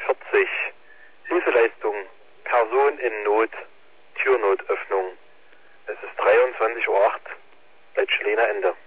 40. Hilfeleistung. Person in Not. Türnotöffnung. Es ist 23:08 Uhr. Leitschlener Ende.